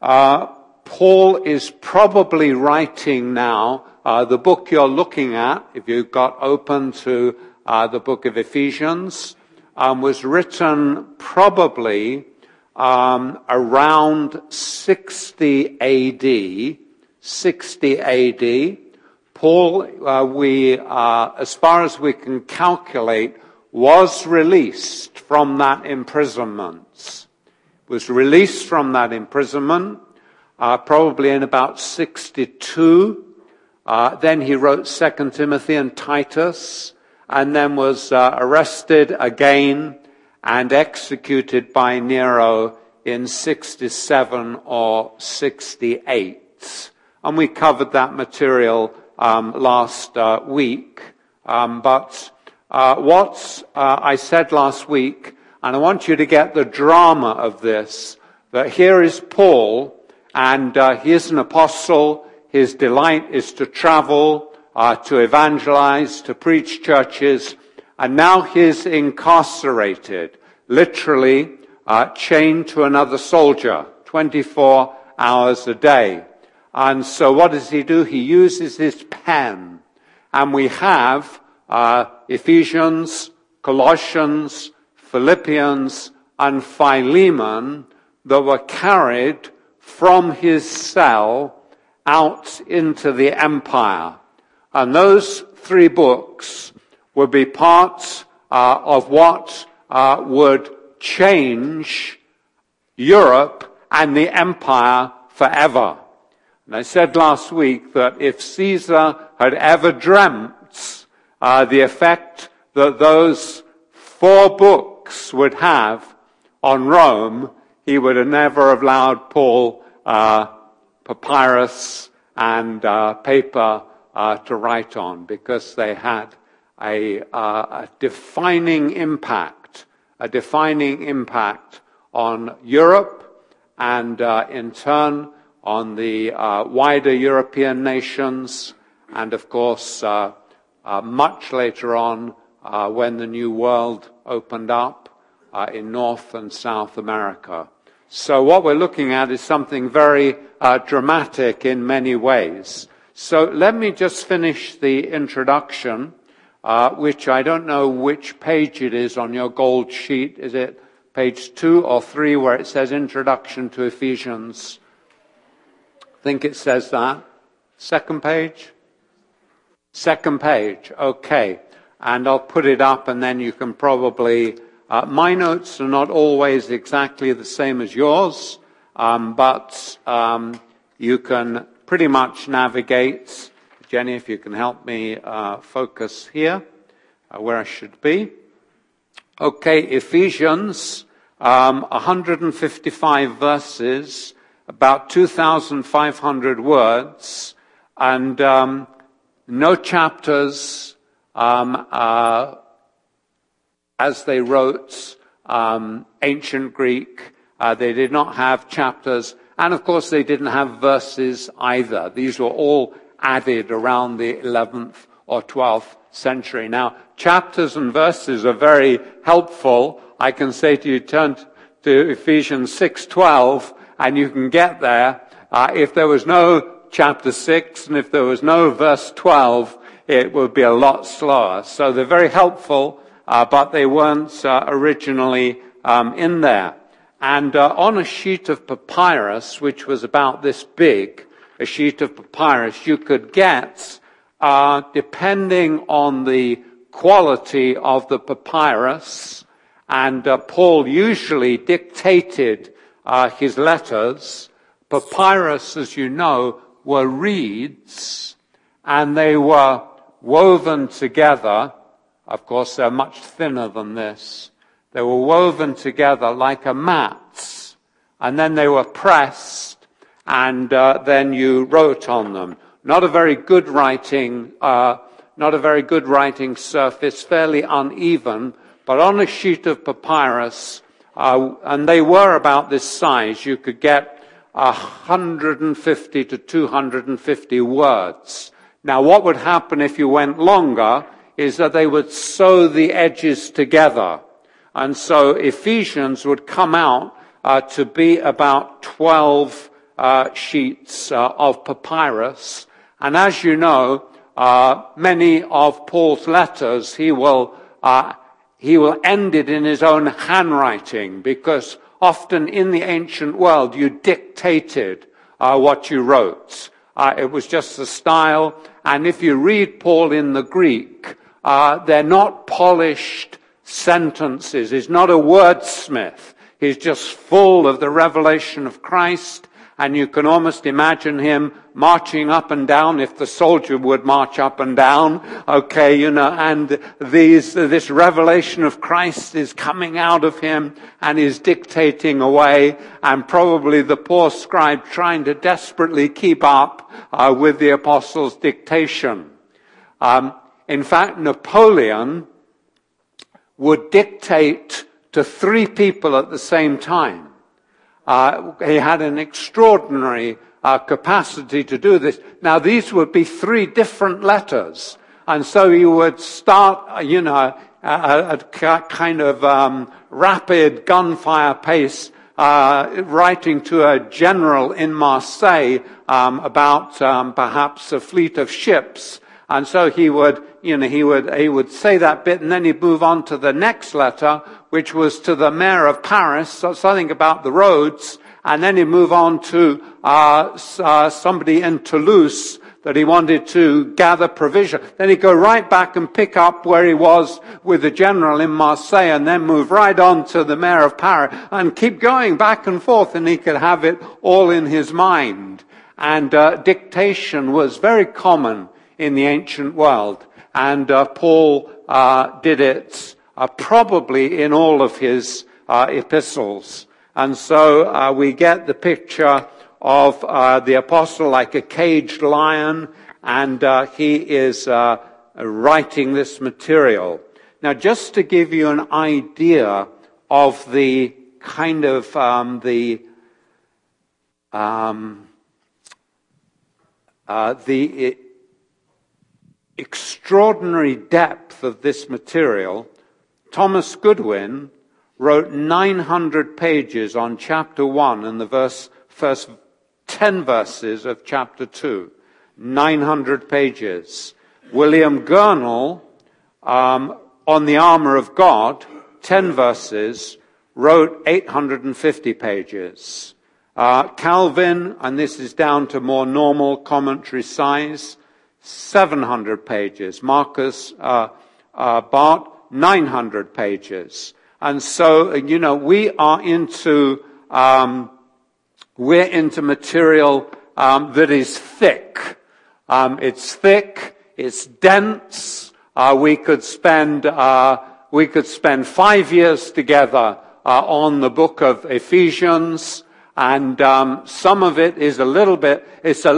Paul is probably writing now, the book you're looking at, if you've got open to the book of Ephesians, was written probably around 60 AD. 60 AD. Paul, as far as we can calculate, was released from that imprisonment. Was released from that imprisonment, probably in about 62. Then he wrote 2 Timothy and Titus, and then was arrested again and executed by Nero in 67 or 68. And we covered that material last week. But what I said last week, and I want you to get the drama of this, that here is Paul, and he is an apostle. His delight is to travel, to evangelize, to preach churches, and now he's incarcerated, literally chained to another soldier, 24 hours a day. And so what does he do? He uses his pen. And we have Ephesians, Colossians, Philippians, and Philemon that were carried from his cell out into the empire. And those three books would be parts of what would change Europe and the empire forever. And I said last week that if Caesar had ever dreamt the effect that those 4 books would have on Rome, he would have never allowed Paul papyrus and paper to write on, because they had a defining impact on Europe, and in turn on the wider European nations, and of course much later on when the New World opened up in North and South America. So what we're looking at is something very dramatic in many ways. So let me just finish the introduction, which I don't know which page it is on your gold sheet. Is it page 2 or 3 where it says Introduction to Ephesians? I think it says that. Second page? Second page, okay. And I'll put it up, and then you can probably... my notes are not always exactly the same as yours, but you can pretty much navigate. Jenny, if you can help me focus here, where I should be. Okay, Ephesians, 155 verses, about 2,500 words, and no chapters as they wrote ancient Greek. They did not have chapters, and of course they didn't have verses either. These were all added around the 11th or 12th century. Now, chapters and verses are very helpful. I can say to you, turn to Ephesians 6:12, and you can get there. If there was no chapter 6, and if there was no verse 12, it would be a lot slower. So they're very helpful, but they weren't originally in there. And on a sheet of papyrus, which was about this big, a sheet of papyrus, you could get, depending on the quality of the papyrus, and Paul usually dictated his letters. Papyrus, as you know, were reeds, and they were woven together. Of course, they're much thinner than this. They were woven together like a mat, and then they were pressed, and then you wrote on them. Not a very good writing surface, fairly uneven, but on a sheet of papyrus, and they were about this size, you could get 150 to 250 words. Now, what would happen if you went longer is that they would sew the edges together. And so Ephesians would come out to be about 12 sheets of papyrus. And as you know, many of Paul's letters, he will end it in his own handwriting, because often in the ancient world you dictated what you wrote. It was just the style. And if you read Paul in the Greek, they're not polished sentences. He's not a wordsmith. He's just full of the revelation of Christ. And you can almost imagine him marching up and down, if the soldier would march up and down, and this revelation of Christ is coming out of him and is dictating away, and probably the poor scribe trying to desperately keep up with the apostles' dictation. In fact, Napoleon would dictate to 3 people at the same time. He had an extraordinary capacity to do this. Now, these would be 3 different letters. And so he would start, at kind of rapid gunfire pace, writing to a general in Marseille about perhaps a fleet of ships. And so he would say that bit, and then he'd move on to the next letter, which was to the mayor of Paris, so something about the roads, and then he'd move on to somebody in Toulouse that he wanted to gather provision. Then he'd go right back and pick up where he was with the general in Marseille, and then move right on to the mayor of Paris, and keep going back and forth, and he could have it all in his mind. And dictation was very common in the ancient world. And Paul did it probably in all of his epistles. And so we get the picture of the apostle like a caged lion, and he is writing this material. Now, just to give you an idea of the kind of the extraordinary depth of this material, Thomas Goodwin wrote 900 pages on chapter 1 and the first 10 verses of chapter 2. 900 pages. William Gurnall, on the armor of God, 10 verses, wrote 850 pages. Calvin, and this is down to more normal commentary size, 700 pages. Marcus Barth, 900 pages. And so, we are into material that is thick. It's thick, it's dense. We could spend 5 years together on the book of Ephesians, and some of it is a little bit.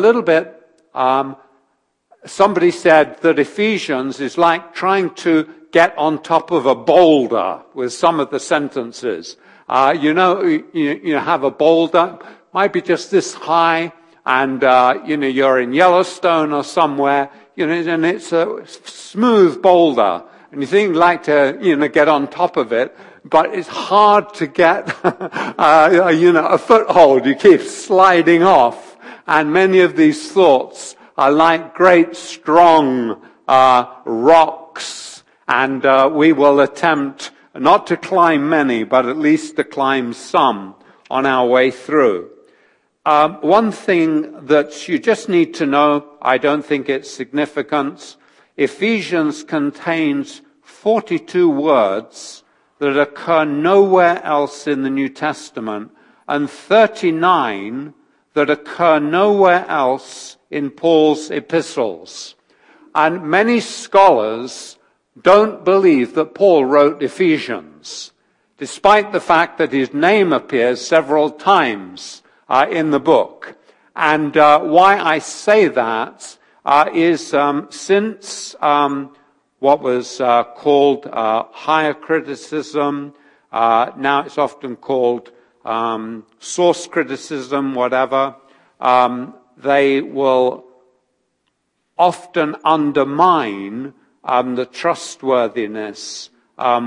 Somebody said that Ephesians is like trying to get on top of a boulder with some of the sentences. You have a boulder, might be just this high, and you're in Yellowstone or somewhere, and it's a smooth boulder, and you think you'd like to get on top of it, but it's hard to get a foothold. You keep sliding off, and many of these thoughts are like great strong rocks, and we will attempt not to climb many, but at least to climb some on our way through. One thing that you just need to know, I don't think it's significant, Ephesians contains 42 words that occur nowhere else in the New Testament, and 39 that occur nowhere else in Paul's epistles. And many scholars don't believe that Paul wrote Ephesians, despite the fact that his name appears several times in the book. And why I say that is since what was called higher criticism, now it's often called source criticism, whatever, they will often undermine the trustworthiness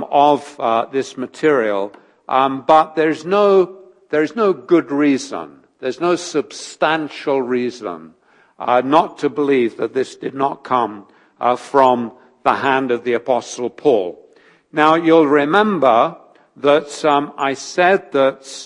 of this material, but there's no good reason There's no substantial reason not to believe that this did not come from the hand of the Apostle Paul. Now, you'll remember that I said that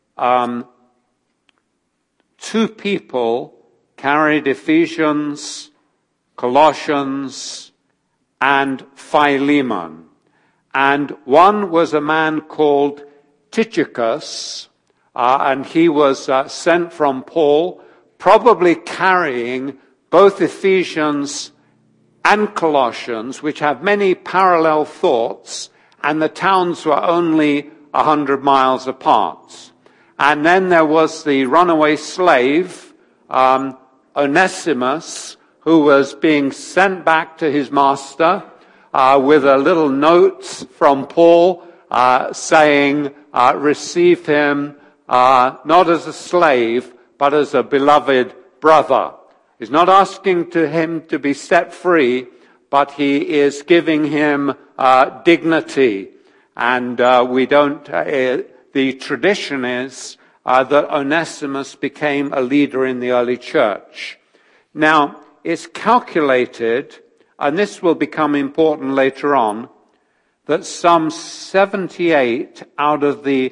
two people carried Ephesians, Colossians, and Philemon. And one was a man called Tychicus, and he was sent from Paul, probably carrying both Ephesians and Colossians, which have many parallel thoughts, and the towns were only 100 miles apart. And then there was the runaway slave, Onesimus, who was being sent back to his master with a little note from Paul saying, receive him not as a slave, but as a beloved brother. He's not asking him to be set free, but he is giving him dignity. And the tradition is that Onesimus became a leader in the early church. Now, it's calculated, and this will become important later on, that some 78 out of the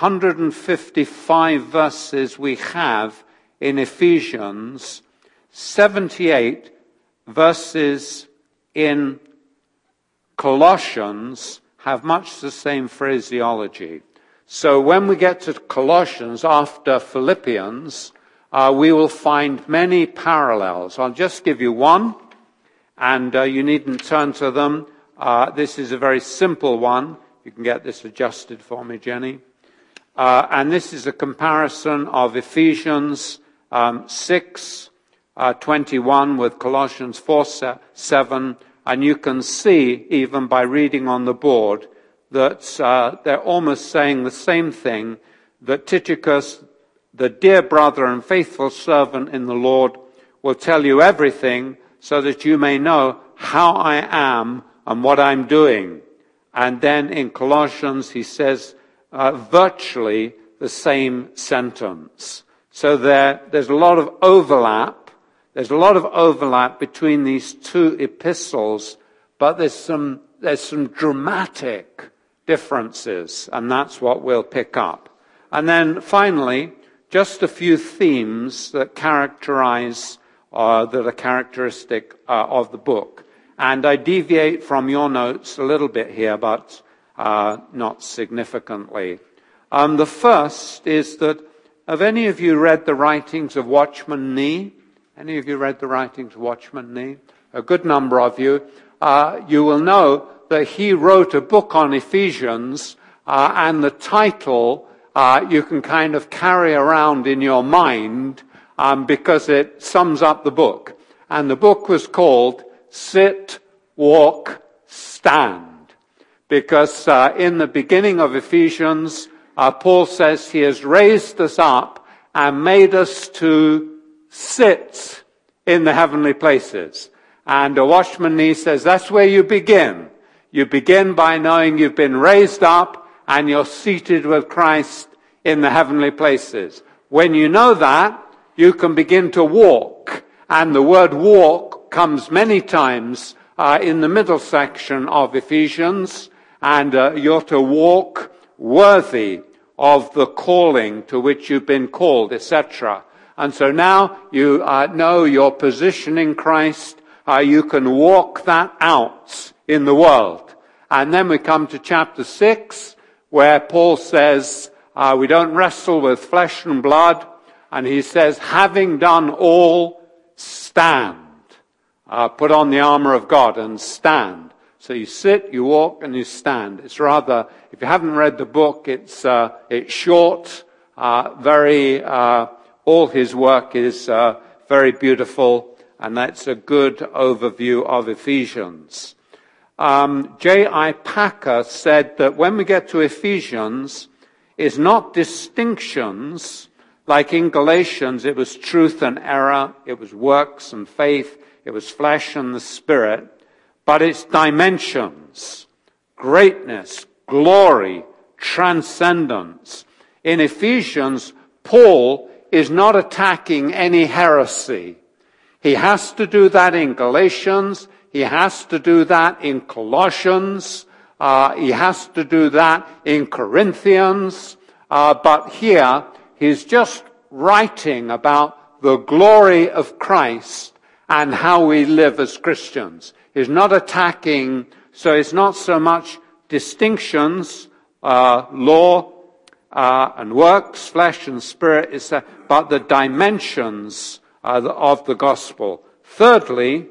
155 verses we have in Ephesians, 78 verses in Colossians have much the same phraseology. So when we get to Colossians after Philippians, we will find many parallels. I'll just give you one, and you needn't turn to them. This is a very simple one. You can get this adjusted for me, Jenny. And this is a comparison of Ephesians 6:21 with Colossians 4:7, and you can see, even by reading on the board, that they're almost saying the same thing, that Tychicus, the dear brother and faithful servant in the Lord, will tell you everything so that you may know how I am and what I'm doing. And then in Colossians he says virtually the same sentence. So there's a lot of overlap. There's a lot of overlap between these two epistles, but there's some dramatic differences, and that's what we'll pick up. And then finally, just a few themes that characterize, that are characteristic of the book. And I deviate from your notes a little bit here, but not significantly. The first is that, have any of you read the writings of Watchman Nee? Any of you read the writings of Watchman Nee? A good number of you. You will know that he wrote a book on Ephesians, and the title you can kind of carry around in your mind because it sums up the book. And the book was called Sit, Walk, Stand. Because in the beginning of Ephesians, Paul says he has raised us up and made us to sit in the heavenly places. And Watchman Nee says that's where you begin. You begin by knowing you've been raised up and you're seated with Christ in the heavenly places. When you know that, you can begin to walk. And the word walk comes many times in the middle section of Ephesians. And you're to walk worthy of the calling to which you've been called, etc. And so now you know your position in Christ. You can walk that out in the world. And then we come to chapter 6, where Paul says, we don't wrestle with flesh and blood. And he says, having done all, stand. Put on the armor of God and stand. So you sit, you walk, and you stand. It's rather, if you haven't read the book, it's short, all his work is very beautiful, and that's a good overview of Ephesians. J.I. Packer said that when we get to Ephesians, it's not distinctions, like in Galatians, it was truth and error, it was works and faith, it was flesh and the spirit, but it's dimensions, greatness, glory, transcendence. In Ephesians, Paul is not attacking any heresy. He has to do that in Galatians. He has to do that in Colossians. He has to do that in Corinthians. But here, he's just writing about the glory of Christ and how we live as Christians. He's not attacking, so it's not so much distinctions, law and works, flesh and spirit, but the dimensions of the gospel. Thirdly,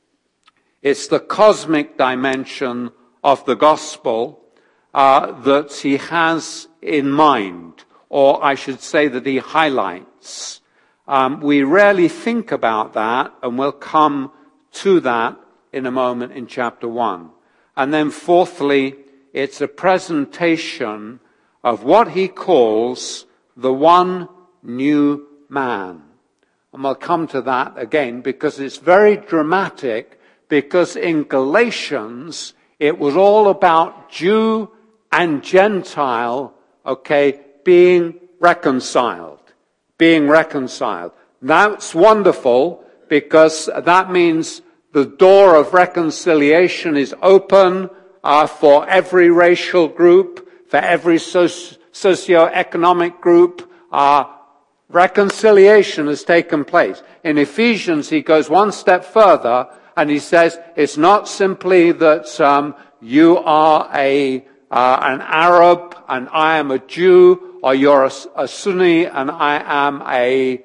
it's the cosmic dimension of the gospel that he has in mind, or I should say that he highlights. We rarely think about that, and we'll come to that in a moment in chapter 1. And then fourthly, it's a presentation of what he calls the one new man. And we'll come to that again because it's very dramatic, because in Galatians it was all about Jew and Gentile, being reconciled. Being reconciled. That's wonderful because that means the door of reconciliation is open for every racial group, for every socio-economic group. Reconciliation has taken place. In Ephesians, he goes one step further and he says it's not simply that you are an Arab and I am a Jew, or you're a Sunni and I am a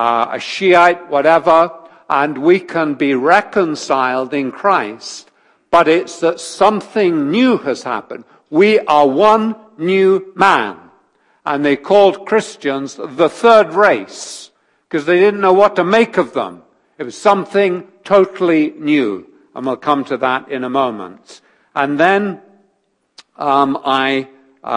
Shiite, whatever, and we can be reconciled in Christ. But it's that something new has happened. We are one new man. And they called Christians the third race because they didn't know what to make of them. It was something totally new. And we'll come to that in a moment. And then I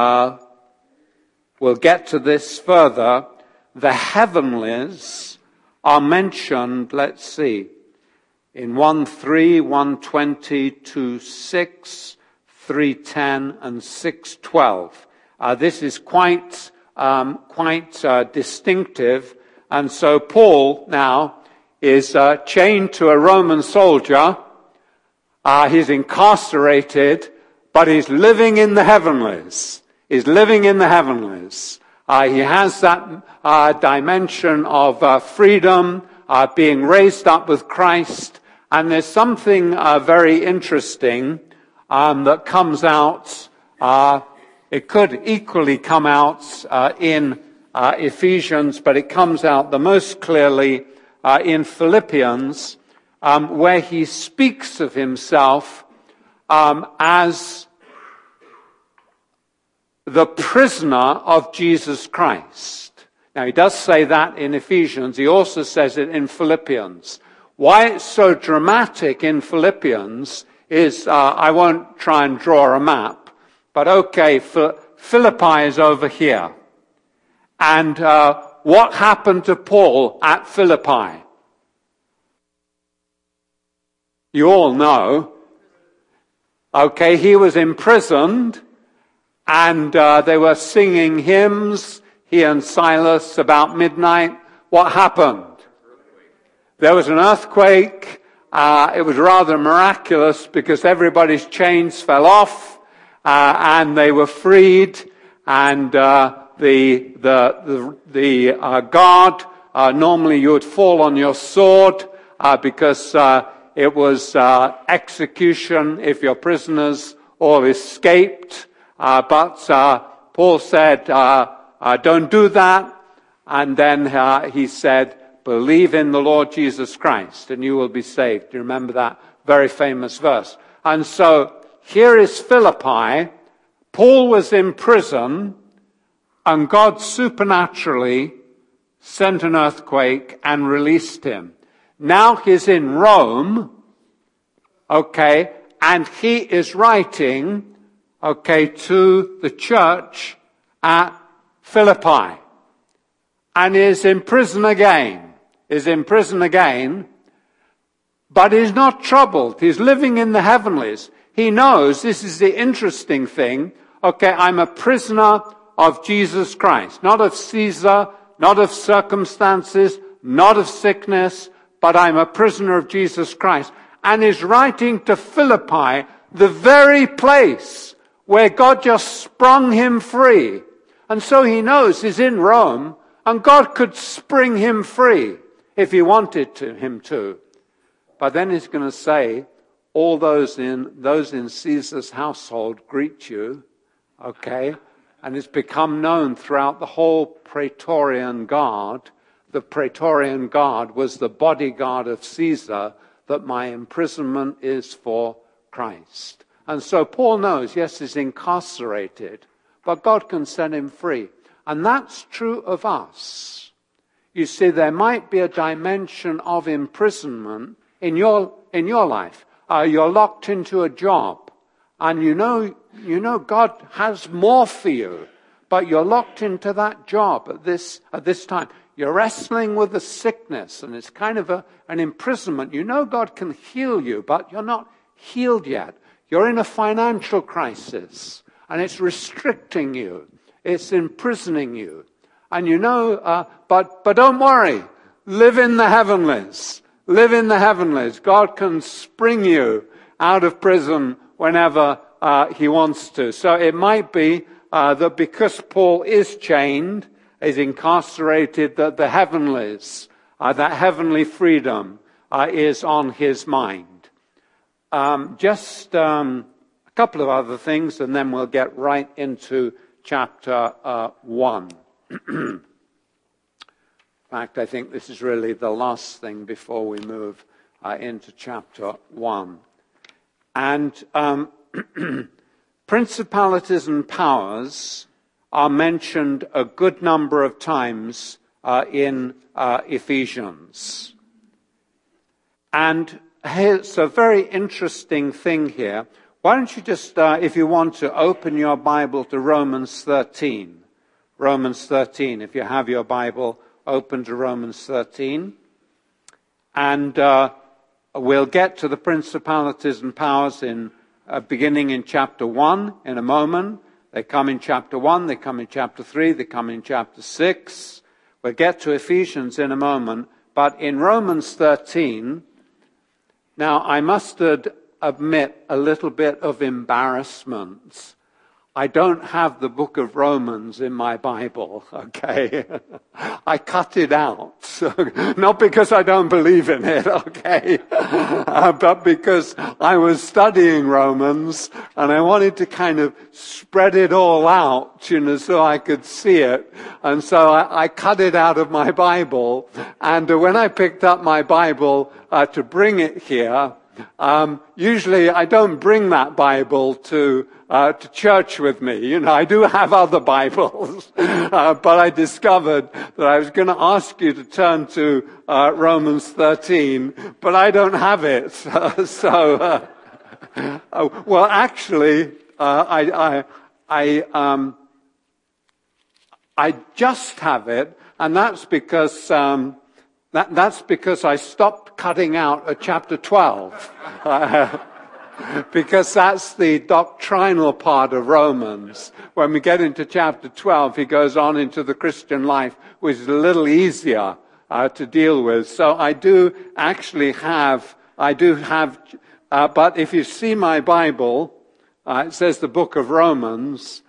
will get to this further. The heavenlies are mentioned, let's see, in 1:3, 1:20, 2:6, 3:10, and 6:12. This is quite distinctive. And so Paul now is chained to a Roman soldier. He's incarcerated, but he's living in the heavenlies. He's living in the heavenlies. He has that dimension of freedom, being raised up with Christ. And there's something very interesting that comes out. It could equally come out in Ephesians, but it comes out the most clearly in Philippians, where he speaks of himself as the prisoner of Jesus Christ. Now, he does say that in Ephesians. He also says it in Philippians. Why it's so dramatic in Philippians is, I won't try and draw a map, but Philippi is over here. And what happened to Paul at Philippi? You all know. He was imprisoned, and they were singing hymns, he and Silas, about midnight. What happened? There was an earthquake. It was rather miraculous because everybody's chains fell off, and they were freed, and the guard, normally you would fall on your sword, because it was execution if your prisoners all escaped. But Paul said, don't do that. And then he said, believe in the Lord Jesus Christ and you will be saved. Do you remember that very famous verse? And so here is Philippi. Paul was in prison and God supernaturally sent an earthquake and released him. Now he's in Rome, and he is writing, to the church at Philippi, and is in prison again, but he's not troubled. He's living in the heavenlies. He knows, this is the interesting thing, I'm a prisoner of Jesus Christ, not of Caesar, not of circumstances, not of sickness, but I'm a prisoner of Jesus Christ. And is writing to Philippi, the very place where God just sprung him free. And so he knows he's in Rome, and God could spring him free if he wanted him to. But then he's going to say, all those in Caesar's household greet you, okay? And it's become known throughout the whole Praetorian Guard. The Praetorian Guard was the bodyguard of Caesar, that my imprisonment is for Christ. And so Paul knows, yes, he's incarcerated, but God can set him free. And that's true of us. You see, there might be a dimension of imprisonment in your life. You're locked into a job, and you know God has more for you, but you're locked into that job at this time. You're wrestling with a sickness, and it's kind of an imprisonment. You know God can heal you, but you're not healed yet. You're in a financial crisis, and it's restricting you. It's imprisoning you. And you know, but don't worry. Live in the heavenlies. Live in the heavenlies. God can spring you out of prison whenever he wants to. So it might be that because Paul is chained, is incarcerated, that the heavenlies, that heavenly freedom is on his mind. Just a couple of other things, and then we'll get right into chapter 1. In fact, I think this is really the last thing before we move into chapter 1. And principalities and powers are mentioned a good number of times in Ephesians. And here's a very interesting thing here. Why don't you just, if you want to, open your Bible to Romans 13. Romans 13, if you have your Bible, open to Romans 13. And we'll get to the principalities and powers beginning in chapter 1 in a moment. They come in chapter 1, they come in chapter 3, they come in chapter 6. We'll get to Ephesians in a moment. But in Romans 13, now I must admit a little bit of embarrassment. I don't have the book of Romans in my Bible, okay? I cut it out. Not because I don't believe in it, okay? But because I was studying Romans and I wanted to kind of spread it all out, so I could see it. And so I cut it out of my Bible. And when I picked up my Bible to bring it here, usually I don't bring that Bible to church with me. I do have other Bibles, but I discovered that I was going to ask you to turn to Romans 13, but I don't have it. Well, actually, I just have it, and that's because that's because I stopped cutting out at chapter 12. Because that's the doctrinal part of Romans. When we get into chapter 12, he goes on into the Christian life, which is a little easier to deal with. So I do have, but if you see my Bible, it says the book of Romans,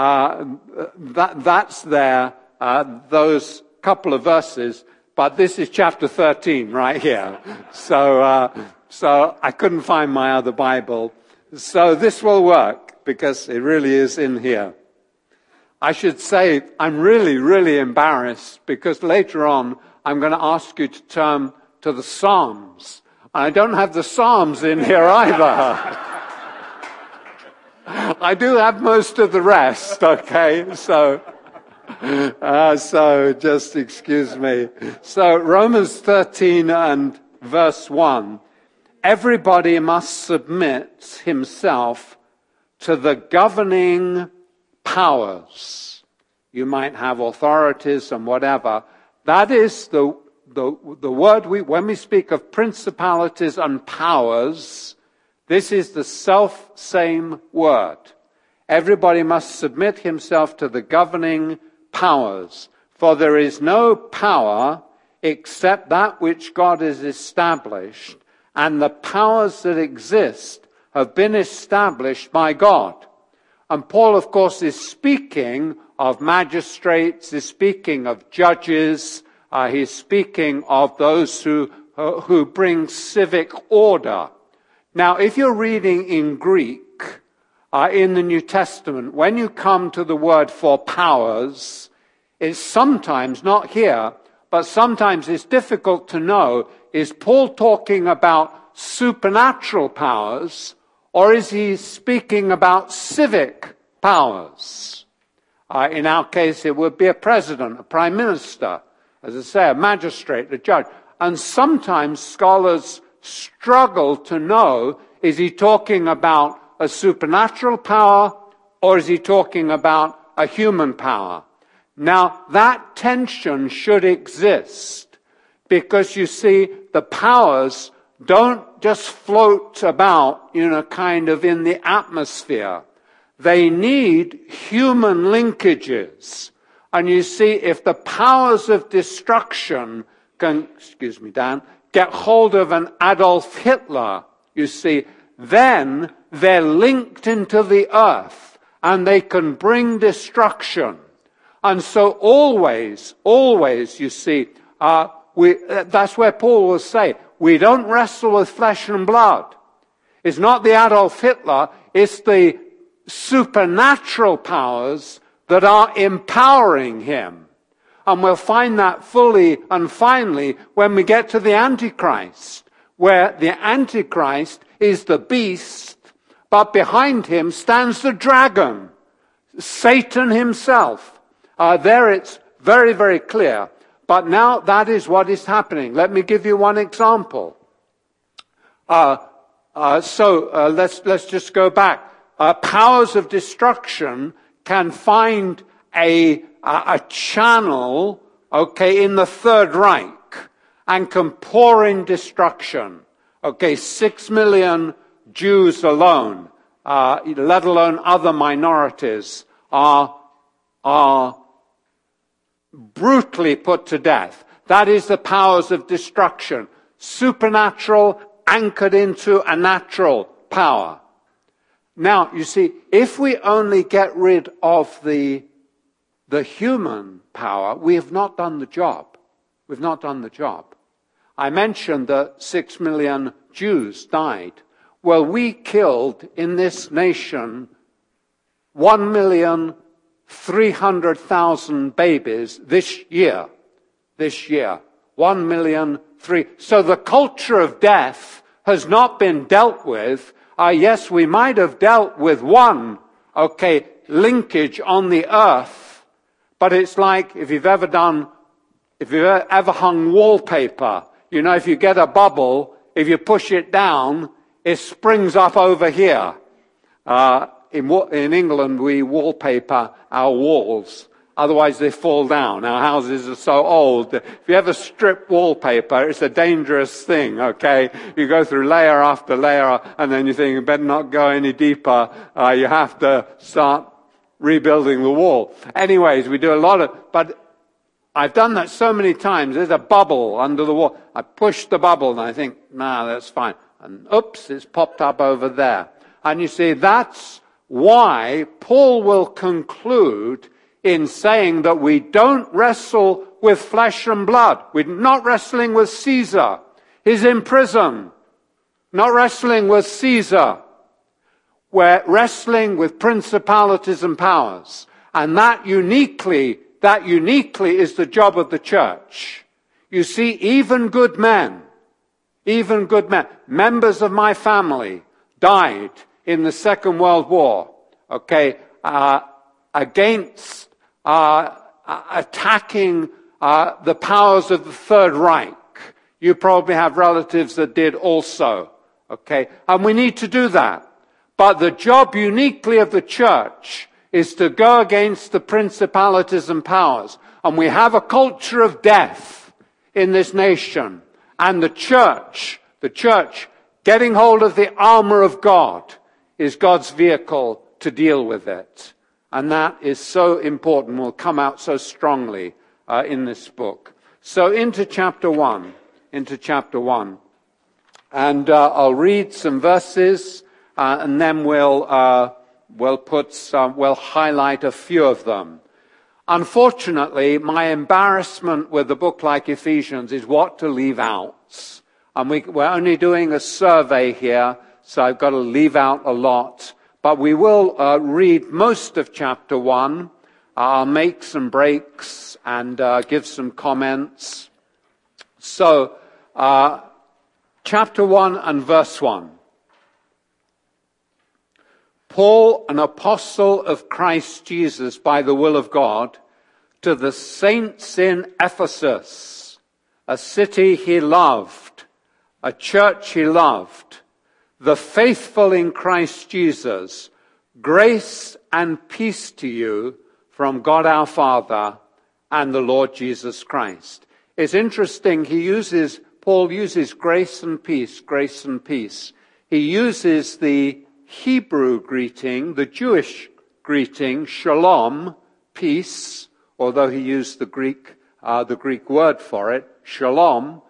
that's there, those couple of verses, but this is chapter 13 right here. So I couldn't find my other Bible. So this will work because it really is in here. I should say I'm really, really embarrassed because later on I'm going to ask you to turn to the Psalms. I don't have the Psalms in here either. I do have most of the rest, okay? So just excuse me. So Romans 13 and verse 1. Everybody must submit himself to the governing powers. You might have authorities and whatever. That is the word when we speak of principalities and powers, this is the self-same word. Everybody must submit himself to the governing powers. For there is no power except that which God has established, and the powers that exist have been established by God. And Paul, of course, is speaking of magistrates, is speaking of judges, he's speaking of those who bring civic order. Now, if you're reading in Greek, in the New Testament, when you come to the word for powers, it's sometimes, not here, but sometimes it's difficult to know, is Paul talking about supernatural powers, or is he speaking about civic powers? In our case, it would be a president, a prime minister, as I say, a magistrate, a judge. And sometimes scholars struggle to know, is he talking about a supernatural power, or is he talking about a human power? Now, that tension should exist, because you see, the powers don't just float about, kind of in the atmosphere. They need human linkages. And you see, if the powers of destruction can, get hold of an Adolf Hitler, you see, then they're linked into the earth and they can bring destruction. And so always, you see, that's where Paul will say, we don't wrestle with flesh and blood. It's not the Adolf Hitler, it's the supernatural powers that are empowering him. And we'll find that fully and finally when we get to the Antichrist, where the Antichrist is the beast, but behind him stands the dragon, Satan himself. There it's very, very clear. But now that is what is happening. Let me give you one example. Let's just go back. Powers of destruction can find a channel, in the Third Reich, and can pour in destruction. 6 million Jews alone, let alone other minorities, are brutally put to death. That is the powers of destruction. Supernatural anchored into a natural power. Now, you see, if we only get rid of the human power, we have not done the job. We've not done the job. I mentioned that 6 million Jews died. Well, we killed in this nation 1,300,000 babies this year. 1,000,003. So the culture of death has not been dealt with. Yes, we might have dealt with one, linkage on the earth. But it's like if you've ever hung wallpaper, if you get a bubble, if you push it down, it springs up over here. In England, we wallpaper our walls. Otherwise, they fall down. Our houses are so old. If you ever strip wallpaper, it's a dangerous thing, You go through layer after layer, and then you think, you better not go any deeper. You have to start rebuilding the wall. Anyways, we do a lot but I've done that so many times. There's a bubble under the wall. I push the bubble, and I think, that's fine. And oops, it's popped up over there. And you see, that's why Paul will conclude in saying that we don't wrestle with flesh and blood. We're not wrestling with Caesar. He's in prison. Not wrestling with Caesar. We're wrestling with principalities and powers. And that uniquely is the job of the church. You see, even good men, members of my family died in the Second World War, against attacking the powers of the Third Reich. You probably have relatives that did also, And we need to do that. But the job uniquely of the church is to go against the principalities and powers. And we have a culture of death in this nation. And the church, getting hold of the armor of God, is God's vehicle to deal with it. And that is so important, will come out so strongly in this book. So into chapter 1. And I'll read some verses, and then we'll highlight a few of them. Unfortunately, my embarrassment with a book like Ephesians is what to leave out. And we're only doing a survey here, so I've got to leave out a lot. But we will read most of chapter 1. I'll make some breaks and give some comments. So, chapter 1 and verse 1. Paul, an apostle of Christ Jesus by the will of God, to the saints in Ephesus, a city he loved, a church he loved, the faithful in Christ Jesus, grace and peace to you from God our Father and the Lord Jesus Christ. It's interesting, Paul uses grace and peace, grace and peace. He uses the Hebrew greeting, the Jewish greeting, shalom, peace, although he used the Greek word for it, shalom,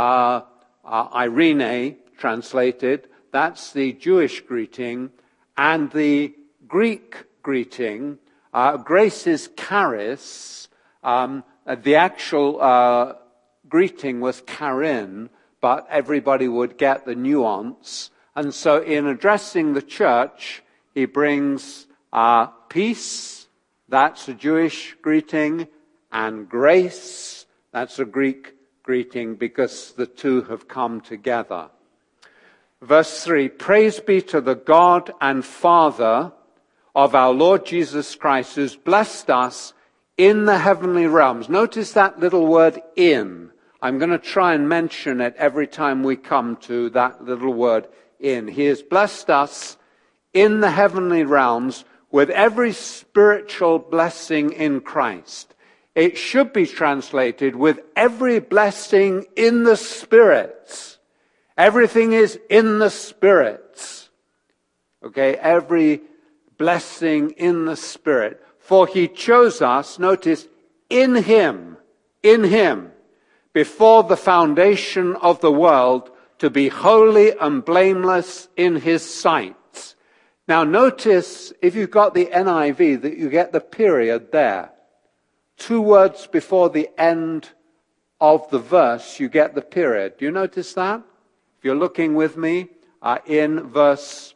irene, translated, that's the Jewish greeting, and the Greek greeting, grace is charis, the actual greeting was charin, but everybody would get the nuance. And so in addressing the church, he brings peace, that's a Jewish greeting, and grace, that's a Greek greeting, because the two have come together. Verse 3, praise be to the God and Father of our Lord Jesus Christ, who's blessed us in the heavenly realms. Notice that little word in. I'm going to try and mention it every time we come to that little word in. He has blessed us in the heavenly realms with every spiritual blessing in Christ. It should be translated with every blessing in the spirits. Everything is in the spirits. Okay, every blessing in the Spirit. For he chose us, notice, in him, before the foundation of the world, to be holy and blameless in his sight. Now notice, if you've got the NIV, that you get the period there. 2 words before the end of the verse, you get the period. Do you notice that? If you're looking with me, in verse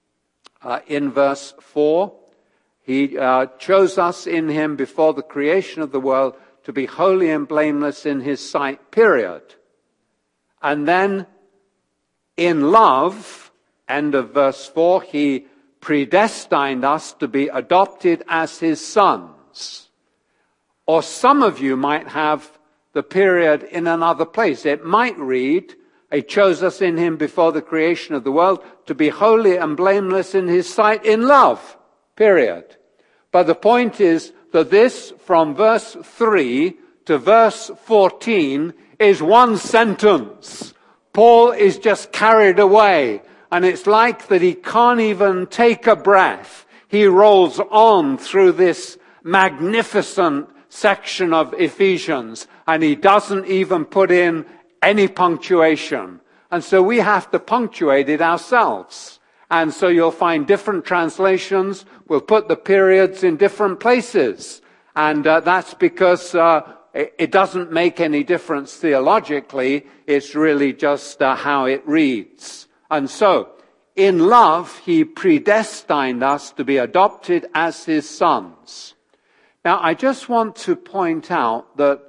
4, he chose us in him before the creation of the world to be holy and blameless in his sight, period. And then, in love, end of verse 4, he predestined us to be adopted as his sons. Or some of you might have the period in another place. It might read, he chose us in him before the creation of the world to be holy and blameless in his sight in love, period. But the point is that this, from verse 3 to verse 14, is one sentence. Paul is just carried away, and it's like that he can't even take a breath. He rolls on through this magnificent section of Ephesians, and he doesn't even put in any punctuation. And so we have to punctuate it ourselves. And so you'll find different translations will put the periods in different places. And that's because it doesn't make any difference theologically. It's really just how it reads. And so, in love, he predestined us to be adopted as his sons. Now, I just want to point out that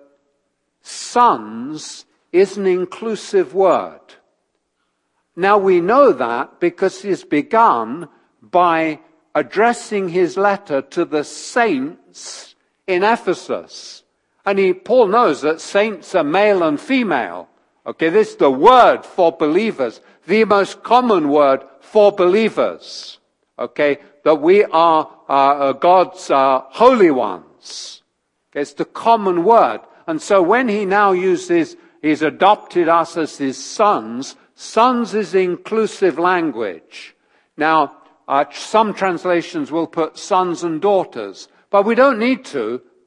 sons is an inclusive word. Now, we know that because he's begun by addressing his letter to the saints in Ephesus. And Paul knows that saints are male and female. Okay, this is the word for believers, the most common word for believers. Okay, that we are God's holy ones. Okay, it's the common word. And so when he now uses, he's adopted us as his sons, sons is inclusive language. Now, some translations will put sons and daughters, but we don't need to.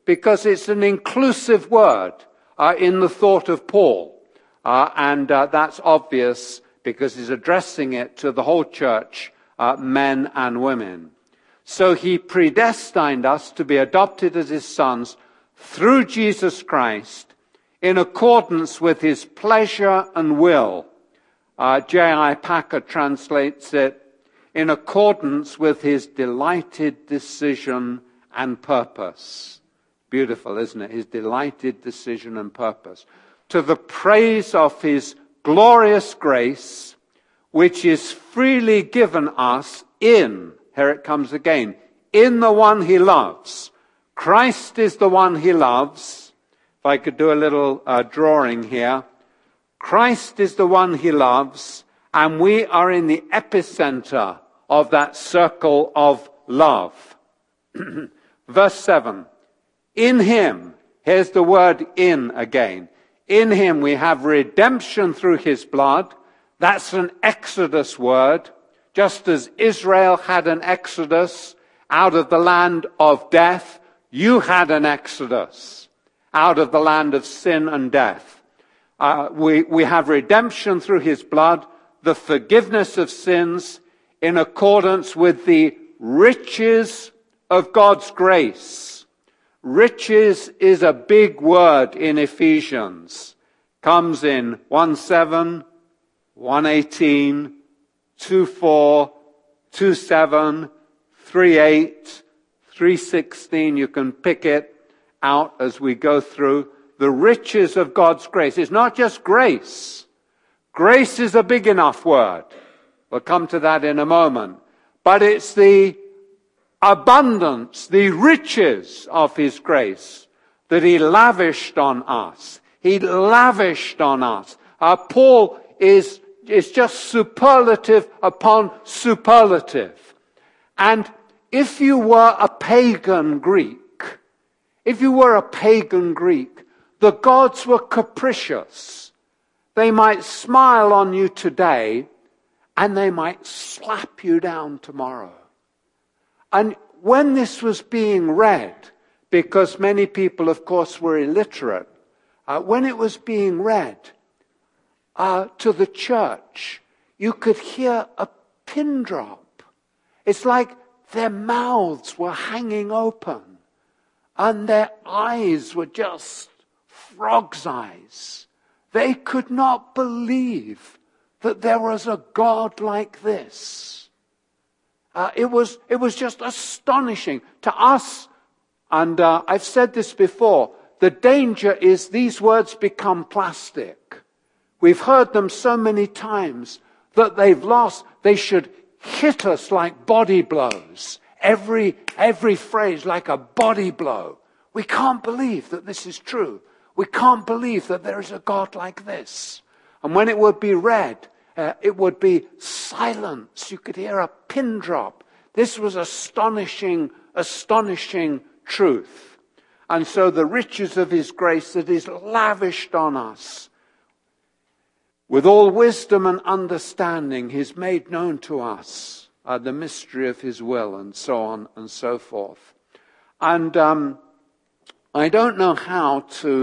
because it's an inclusive word in the thought of Paul. And that's obvious because he's addressing it to the whole church, men and women. So he predestined us to be adopted as his sons through Jesus Christ in accordance with his pleasure and will. J.I. Packer translates it, in accordance with his delighted decision and purpose. Beautiful, isn't it? His delighted decision and purpose. To the praise of his glorious grace, which is freely given us in, here it comes again, in the one he loves. Christ is the one he loves. If I could do a little drawing here. Christ is the one he loves, and we are in the epicenter of that circle of love. Verse 7. In him, here's the word in again. In him we have redemption through his blood. That's an Exodus word. Just as Israel had an Exodus out of the land of death, you had an Exodus out of the land of sin and death. We have redemption through his blood, the forgiveness of sins in accordance with the riches of God's grace. Riches is a big word in Ephesians. Comes in 1:7, 1:18, 2:4, 2:7, 3:8, 3:16. You can pick it out as we go through. The riches of God's grace. It's not just grace. Grace is a big enough word. We'll come to that in a moment. But it's the abundance, the riches of his grace that he lavished on us. He lavished on us. Paul is just superlative upon superlative. And if you were a pagan Greek, the gods were capricious. They might smile on you today, and they might slap you down tomorrow. And when this was being read, because many people, of course, were illiterate, when it was being read to the church, you could hear a pin drop. It's like their mouths were hanging open, and their eyes were just frog's eyes. They could not believe that there was a God like this. It was just astonishing to us. And I've said this before. The danger is these words become plastic. We've heard them so many times that they should hit us like body blows. Every phrase like a body blow. We can't believe that this is true. We can't believe that there is a God like this. And when it would be read, it would be silence. You could hear a pin drop. This was astonishing truth. And so the riches of his grace that is lavished on us, with all wisdom and understanding, he's made known to us the mystery of his will, and so on and so forth. And I don't know how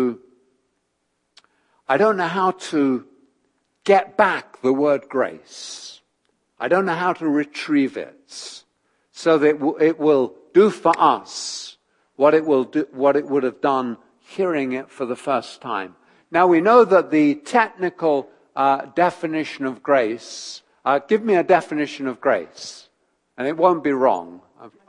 to get back the word grace. I don't know how to retrieve it so that it will do for us what it would have done hearing it for the first time. Now we know that the technical definition of grace, give me a definition of grace, and it won't be wrong.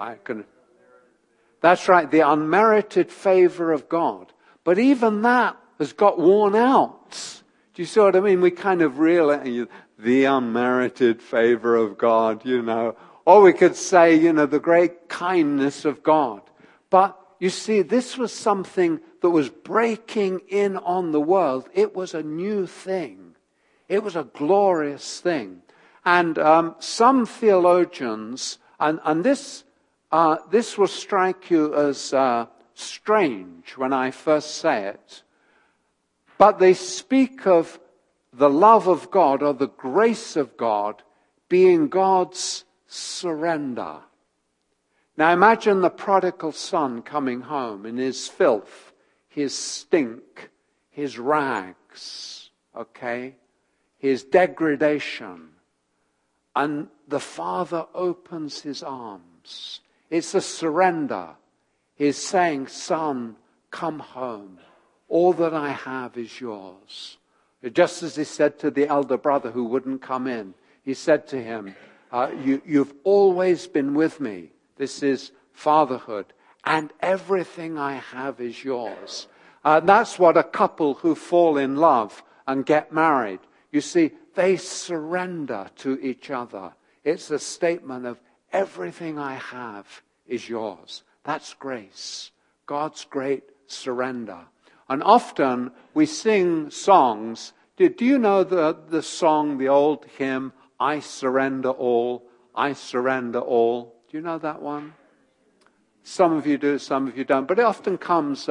That's right, the unmerited favor of God. But even that has got worn out. Do you see what I mean? We kind of realize the unmerited favor of God, Or we could say, the great kindness of God. But you see, this was something that was breaking in on the world. It was a new thing. It was a glorious thing. And some theologians, and this will strike you as strange when I first say it, but they speak of the love of God or the grace of God being God's surrender. Now imagine the prodigal son coming home in his filth, his stink, his rags, okay, his degradation. And the father opens his arms. It's a surrender. He's saying, son, come home. All that I have is yours. Just as he said to the elder brother who wouldn't come in, he said to him, you've always been with me. This is fatherhood. And everything I have is yours. That's what a couple who fall in love and get married, you see, they surrender to each other. It's a statement of everything I have is yours. That's grace. God's great surrender. And often we sing songs. Do you know the song, the old hymn, I surrender all, I surrender all? Do you know that one? Some of you do, some of you don't. But it often comes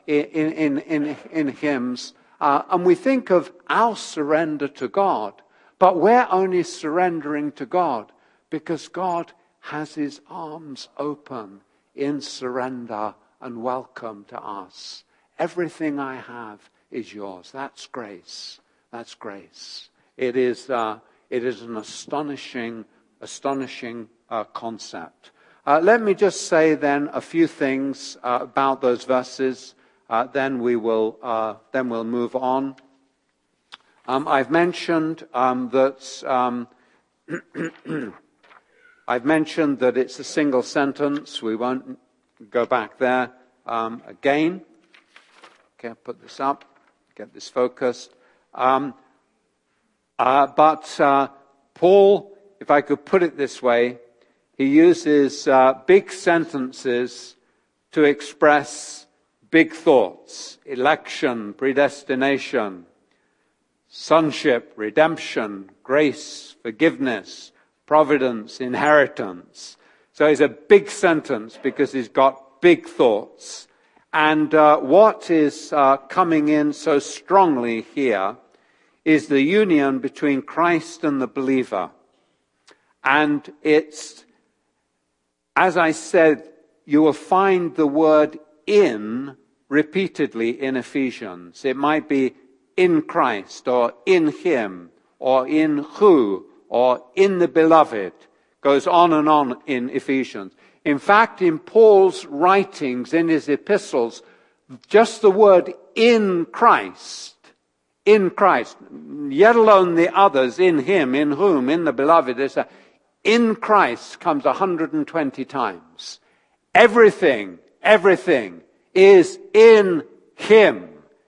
in hymns. And we think of our surrender to God. But we're only surrendering to God because God has his arms open in surrender and welcome to us. Everything I have is yours. That's grace. That's grace. It is an astonishing concept. Let me just say then a few things about those verses. Then we'll move on. I've mentioned that I've mentioned that it's a single sentence. We won't go back there again. Okay, I'll put this up, get this focused. But Paul, if I could put it this way, he uses big sentences to express big thoughts. Election, predestination, sonship, redemption, grace, forgiveness, providence, inheritance. So it's a big sentence because he's got big thoughts. And what is coming in so strongly here is the union between Christ and the believer. And it's, as I said, you will find the word in repeatedly in Ephesians. It might be in Christ or in him or in who or in the beloved. Goes on and on in Ephesians. In fact, in Paul's writings, in his epistles, just the word in Christ, yet alone the others, in him, in whom, in the beloved, in Christ comes 120 times. Everything is in him,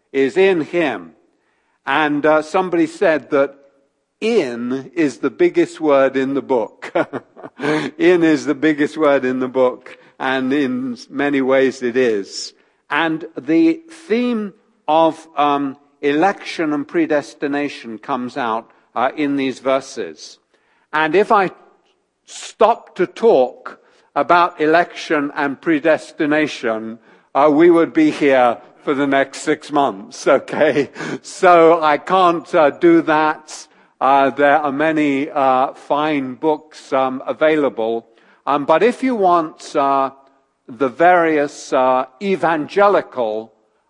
And somebody said that in is the biggest word in the book. In is the biggest word in the book, and in many ways it is. And the theme of election and predestination comes out in these verses. And if I stop to talk about election and predestination, we would be here for the next 6 months, okay? So I can't do that. There are many fine books available. But if you want the various evangelical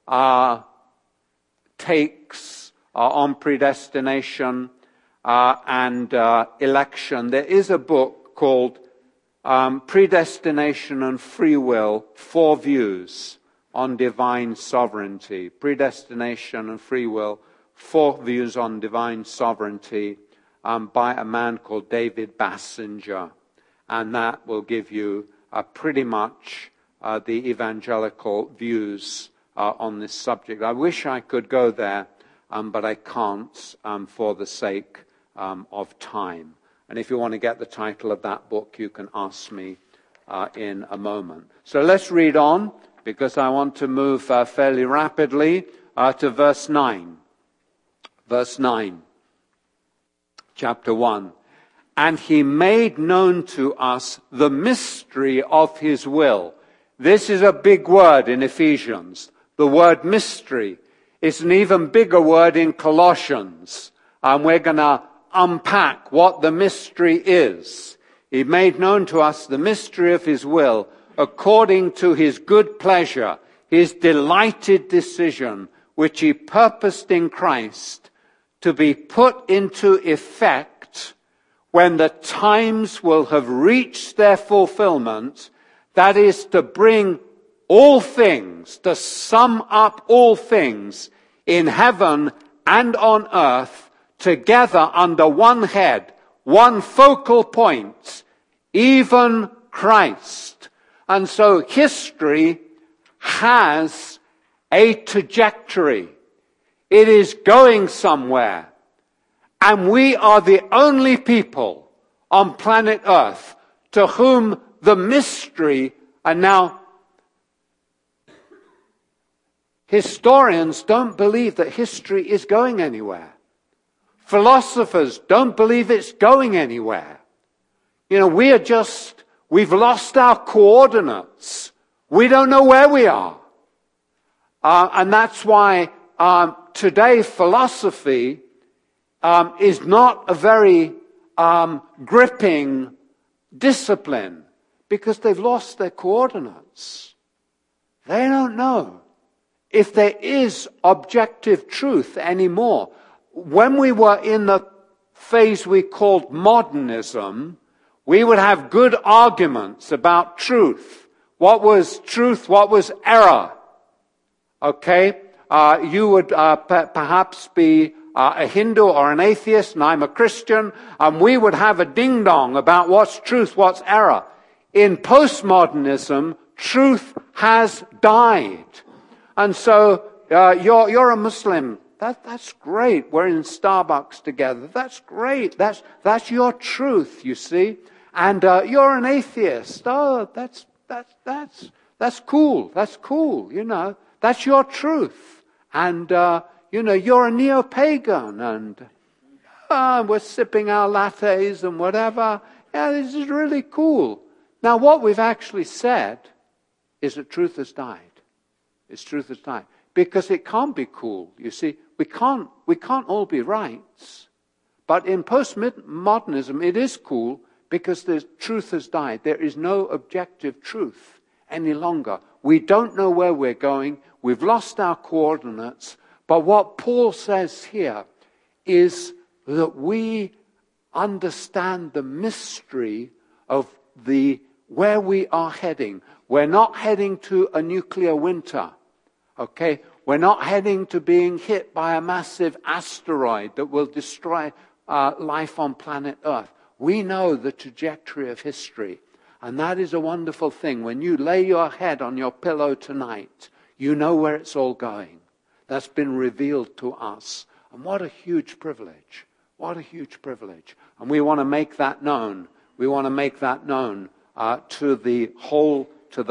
takes on predestination and election, there is a book called Predestination and Free Will, 4 Views on Divine Sovereignty. Predestination and Free Will, 4 Views on Divine Sovereignty by a man called David Bassinger. And that will give you pretty much the evangelical views on this subject. I wish I could go there, but I can't for the sake of time. And if you want to get the title of that book, you can ask me in a moment. So let's read on, because I want to move fairly rapidly to verse 9. Verse 9, chapter 1. And he made known to us the mystery of his will. This is a big word in Ephesians. The word mystery is an even bigger word in Colossians. And we're going to unpack what the mystery is. He made known to us the mystery of his will, according to his good pleasure, his delighted decision, which he purposed in Christ, to be put into effect when the times will have reached their fulfillment, that is to bring all things, to sum up all things in heaven and on earth together under one head, one focal point, even Christ. And so history has a trajectory. It is going somewhere. And we are the only people on planet Earth to whom the mystery, and now historians don't believe that history is going anywhere. Philosophers don't believe it's going anywhere. You know, we've lost our coordinates. We don't know where we are. And that's why today philosophy is not a very gripping discipline, because they've lost their coordinates. They don't know if there is objective truth anymore. When we were in the phase we called modernism, we would have good arguments about truth. What was truth? What was error? Okay? You would perhaps be a Hindu or an atheist, and I'm a Christian, and we would have a ding-dong about what's truth, what's error. In postmodernism, truth has died. And so you're a Muslim. That's great. We're in Starbucks together. That's great. That's your truth, you see. And you're an atheist. Oh, that's cool. That's cool. You know, that's your truth. And you know, you're a neo-pagan, and we're sipping our lattes and whatever. Yeah, this is really cool. Now, what we've actually said is that truth has died. It's truth has died. Because it can't be cool, you see. We can't all be right. But in postmodernism, it is cool because the truth has died. There is no objective truth any longer. We don't know where we're going. We've lost our coordinates. But what Paul says here is that we understand the mystery of where we are heading. We're not heading to a nuclear winter. Okay? We're not heading to being hit by a massive asteroid that will destroy life on planet Earth. We know the trajectory of history. And that is a wonderful thing. When you lay your head on your pillow tonight, you know where it's all going. That's been revealed to us. And what a huge privilege. What a huge privilege. And we want to make that known. We want to make that known to the whole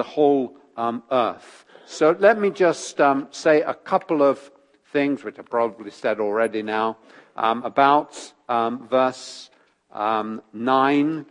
earth. So let me just say a couple of things, which I probably said already now, about verse 9.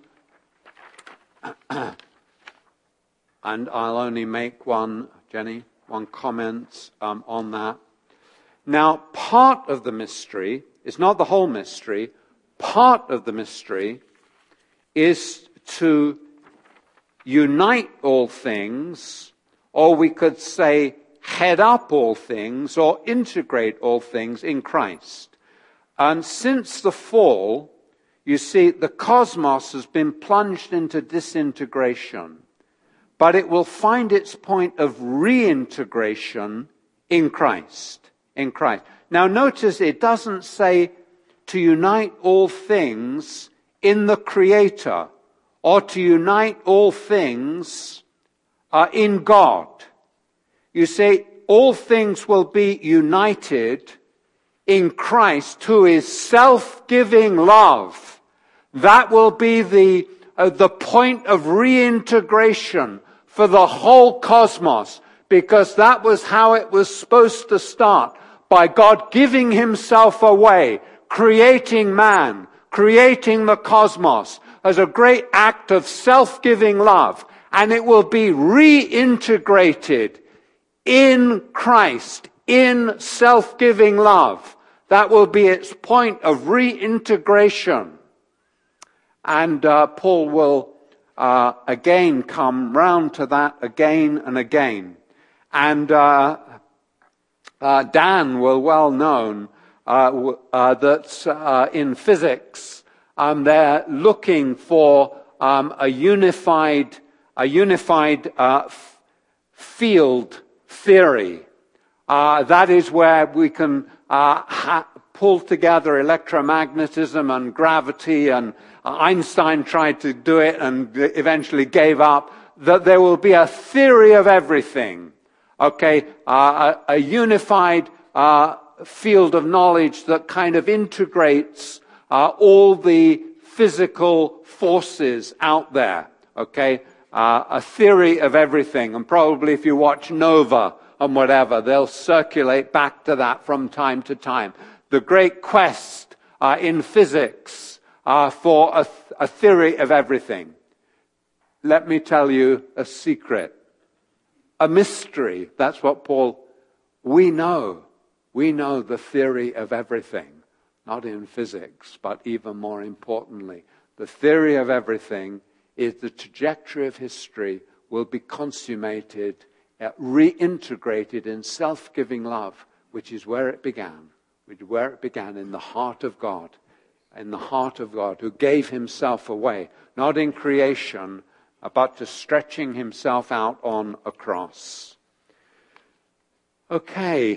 And I'll only make one comment on that. Now, part of the mystery, it's not the whole mystery, part of the mystery is to unite all things, or we could say head up all things, or integrate all things in Christ. And since the fall, you see, the cosmos has been plunged into disintegration, but it will find its point of reintegration in Christ. In Christ. Now notice it doesn't say to unite all things in the Creator, or to unite all things in God. You see, all things will be united in Christ, who is self-giving love. That will be the point of reintegration for the whole cosmos, because that was how it was supposed to start, by God giving himself away, creating man, creating the cosmos as a great act of self-giving love. And it will be reintegrated in Christ, in self-giving love. That will be its point of reintegration. And Paul will again come round to that again and again. And Dan will well known that in physics they're looking for a unified field theory. That is where we can pull together electromagnetism and gravity, and Einstein tried to do it and eventually gave up, that there will be a theory of everything. Okay, a unified field of knowledge that kind of integrates all the physical forces out there. Okay, a theory of everything. And probably if you watch Nova and whatever, they'll circulate back to that from time to time. The great quest in physics for a theory of everything. Let me tell you a secret. A mystery. That's what we know. We know the theory of everything. Not in physics, but even more importantly, the theory of everything is the trajectory of history will be consummated, reintegrated in self-giving love, which is where it began. Where it began in the heart of God. In the heart of God, who gave himself away, not in creation, but to stretching himself out on a cross. Okay.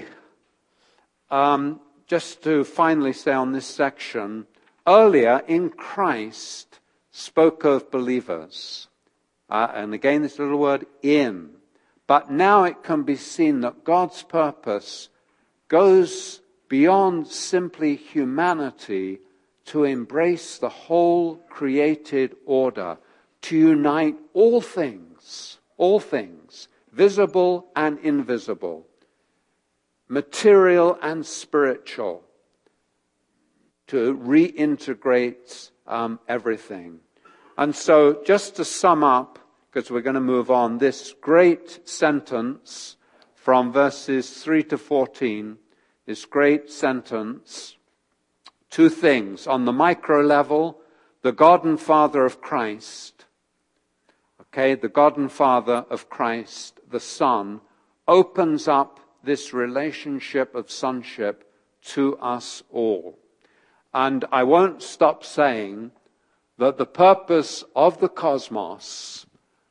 Just to finally say on this section, earlier in Christ spoke of believers. And again, this little word, in. But now it can be seen that God's purpose goes beyond simply humanity to embrace the whole created order, to unite all things, visible and invisible, material and spiritual, to reintegrate everything. And so, just to sum up, because we're going to move on, this great sentence from verses 3 to 14, this great sentence, two things. On the micro level, the God and Father of Christ, the God and Father of Christ, the Son, opens up this relationship of sonship to us all. And I won't stop saying that the purpose of the cosmos,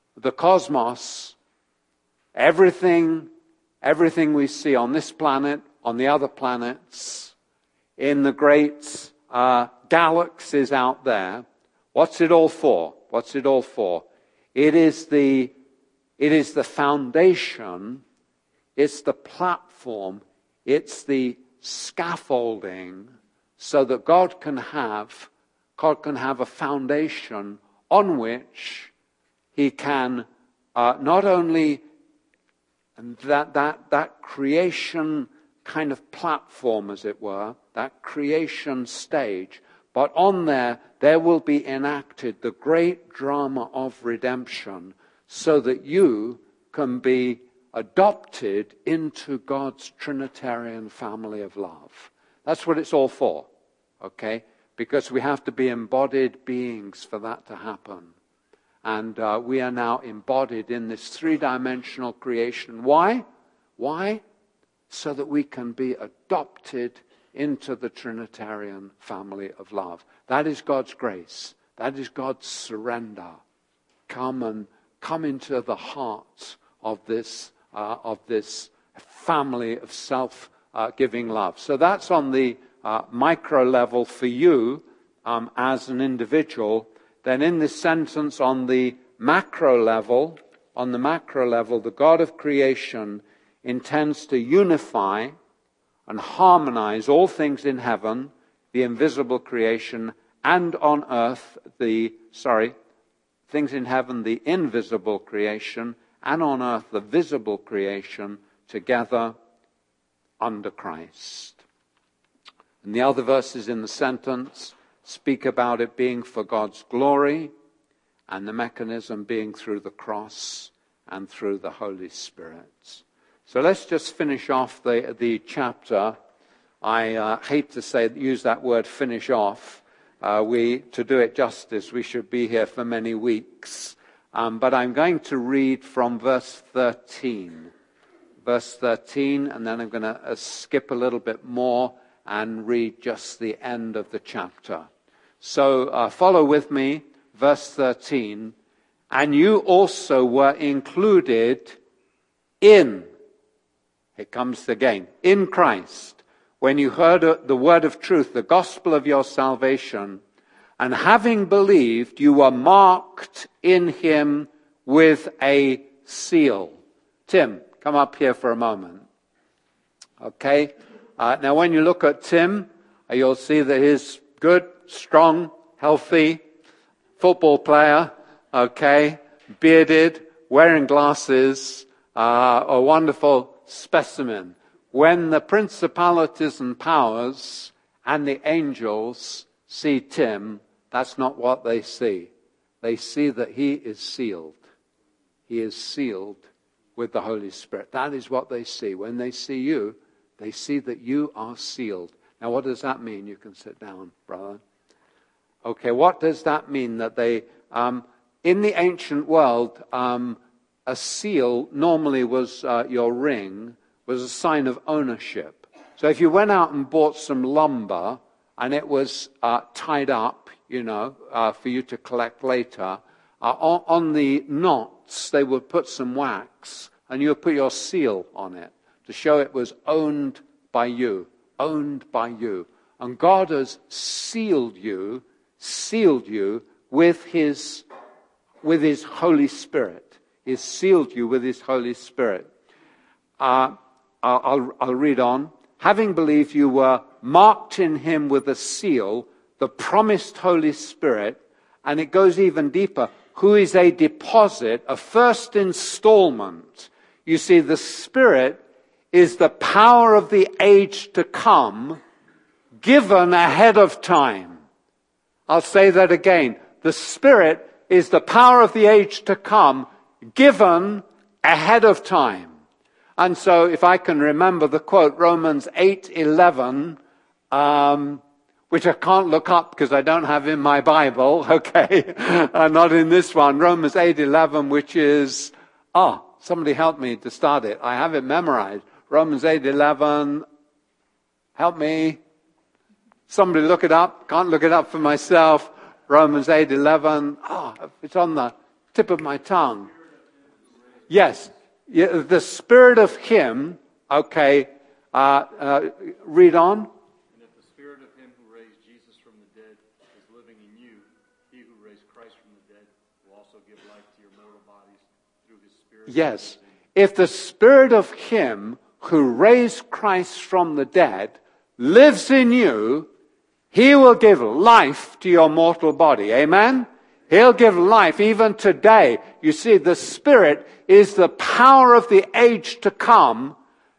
everything we see on this planet, on the other planets, in the great galaxies out there, what's it all for? What's it all for? It is the foundation, it's the platform, it's the scaffolding so that God can have a foundation on which he can not only that creation kind of platform, as it were, that creation stage, but on there will be enacted the great drama of redemption so that you can be adopted into God's Trinitarian family of love. That's what it's all for, okay? Because we have to be embodied beings for that to happen. And we are now embodied in this three-dimensional creation. Why? Why? So that we can be adopted into the Trinitarian family of love. That is God's grace. That is God's surrender. Come into the heart of this family of self-giving love. So that's on the micro level for you as an individual. Then in this sentence on the macro level, the God of creation intends to unify and harmonize all things in heaven, the invisible creation, and on earth, things in heaven, the invisible creation, and on earth, the visible creation, together under Christ. And the other verses in the sentence speak about it being for God's glory, and the mechanism being through the cross and through the Holy Spirit. So let's just finish off the chapter. I hate to use that word finish off, To do it justice, we should be here for many weeks. But I'm going to read from verse 13. Verse 13, and then I'm going to skip a little bit more and read just the end of the chapter. So follow with me, verse 13. And you also were included in, here comes again, in Christ, when you heard the word of truth, the gospel of your salvation, and having believed, you were marked in him with a seal. Tim, come up here for a moment. Okay. Now when you look at Tim, you'll see that he's good, strong, healthy, football player, okay, bearded, wearing glasses, a wonderful specimen. When the principalities and powers and the angels see Tim, that's not what they see. They see that he is sealed. He is sealed with the Holy Spirit. That is what they see. When they see you, they see that you are sealed. Now, what does that mean? You can sit down, brother. Okay, what does that mean? That they, in the ancient world, a seal normally was your ring, was a sign of ownership. So if you went out and bought some lumber and it was tied up, for you to collect later, on the knots they would put some wax and you would put your seal on it to show it was owned by you, owned by you. And God has sealed you with His Holy Spirit. He's sealed you with His Holy Spirit. I'll read on. Having believed, you were marked in Him with a seal, the promised Holy Spirit, and it goes even deeper, who is a deposit, a first installment. You see, the Spirit is the power of the age to come, given ahead of time. I'll say that again. The Spirit is the power of the age to come, given ahead of time. And so if I can remember the quote, Romans 8:11, which I can't look up because I don't have in my Bible, okay, not in this one, Romans 8:11, which is, somebody help me to start it. I have it memorized. Romans 8:11, help me. Somebody look it up. Can't look it up for myself. Romans 8:11, it's on the tip of my tongue. Yes. The Spirit of Him, okay, read on. And if the Spirit of Him who raised Jesus from the dead is living in you, He who raised Christ from the dead will also give life to your mortal bodies through His Spirit. Yes. If the Spirit of Him who raised Christ from the dead lives in you, He will give life to your mortal body. Amen? He'll give life even today. You see, the Spirit is the power of the age to come,